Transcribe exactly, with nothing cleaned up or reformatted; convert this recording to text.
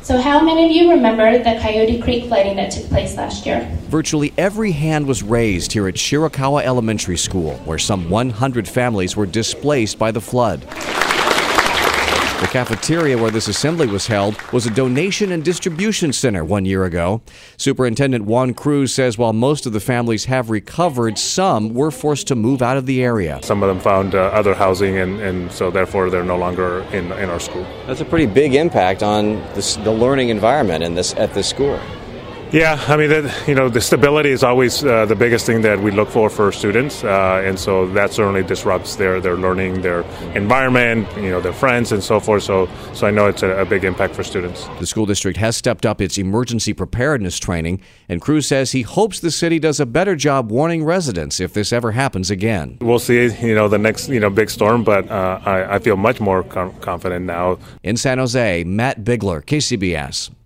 So how many of you remember the Coyote Creek flooding that took place last year? Virtually every hand was raised here at Shirakawa Elementary School, where some one hundred families were displaced by the flood. The cafeteria where this assembly was held was a donation and distribution center one year ago. Superintendent Juan Cruz says while most of the families have recovered, some were forced to move out of the area. Some of them found uh, other housing, and, and so therefore they're no longer in, in our school. That's a pretty big impact on this, the learning environment in this at this school. Yeah, I mean, that, you know, the stability is always uh, the biggest thing that we look for for students, uh, and so that certainly disrupts their, their learning, their environment, you know, their friends and so forth. So, so I know it's a, a big impact for students. The school district has stepped up its emergency preparedness training, and Cruz says he hopes the city does a better job warning residents if this ever happens again. We'll see, you know, the next, you know, big storm, but uh, I, I feel much more com- confident now. In San Jose, Matt Bigler, K C B S.